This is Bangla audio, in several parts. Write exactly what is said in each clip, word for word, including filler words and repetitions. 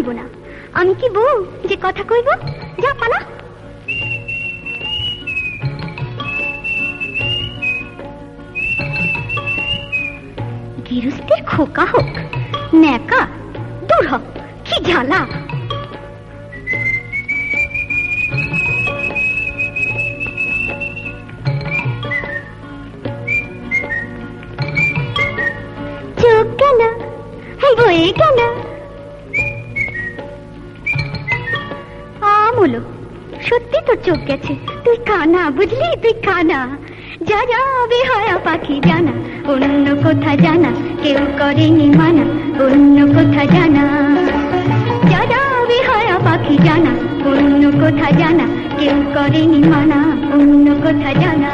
কইব না। আমি কি বউ যে কথা কইব? যা পালা। গৃহস্থের খোকা হোক ন্যাকা, দূর হোক, কি জ্বালা। চোখ কেন বয়ে কেন আমলো, সত্যি তোর চোখ গেছে, তুই কানা, বুঝলি? তুই কানা। যা যা বেহায়া পাখি জানা, অন্য কোথা জানা কেউ করেনি মানা, অন্য কোথা জানা। যা যা বেহায়া পাখি জানা, অন্য কোথা জানা কেউ করেনি মানা, অন্য কোথা জানা।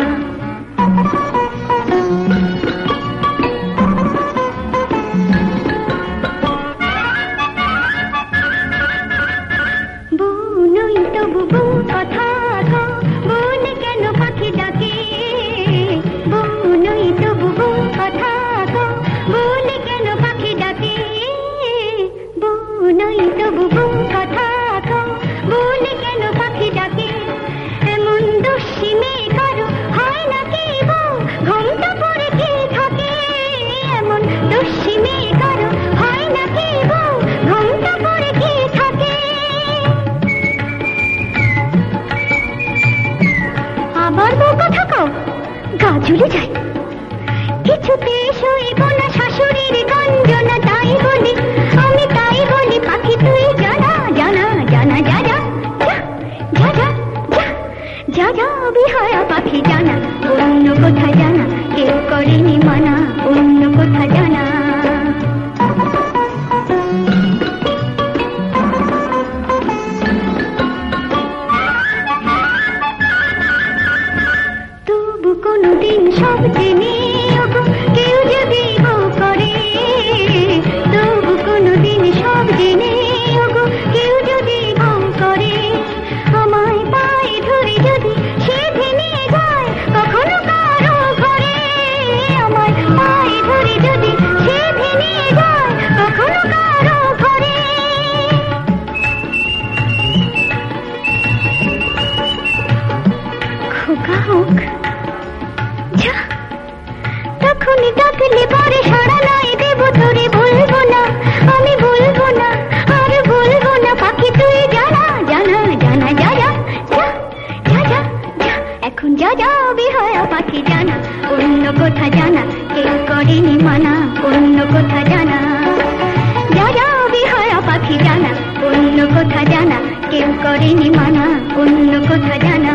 ঝুলে যায় কিছুতে সইব না শাশুড়ির গঞ্জনা, তাই বলি আমি, তাই বলি পাখি তুই জানা জানা জানা। যা যা যা যা যা যা বিহায়া পাখি জানা, অন্য কোথা জানা কেউ করেনি মানা, অন্য কোথা জানা। তবু কোনদিন সব জেনে কেউ যদি বউ করে, তবু কোনদিন সব জেনে কেউ যদি বউ করে, আমায় পায়ে ধরে যদি সে ভেঙে যায় কখনো কারো ঘরে, আমায় পায়ে ধরে যদি সে ভেঙে যায় কখনো কারো ঘরে। খোকা হোক যা, তখনই ডাকলে পরে সাড়া নাই দেব তোরে, বলবো না আমি, বলবো না আর বলবো না পাখি তুই জানা জানা জানা। যা যা যা যা যা, এখন যা যা বিহায়া পাখি জানা, অন্য কোথা জানা কেউ করেনি মানা, অন্য কোথা জানা। যা যা বিহায়া পাখি জানা, অন্য কোথা জানা কেউ করেনি মানা, অন্য কোথা জানা।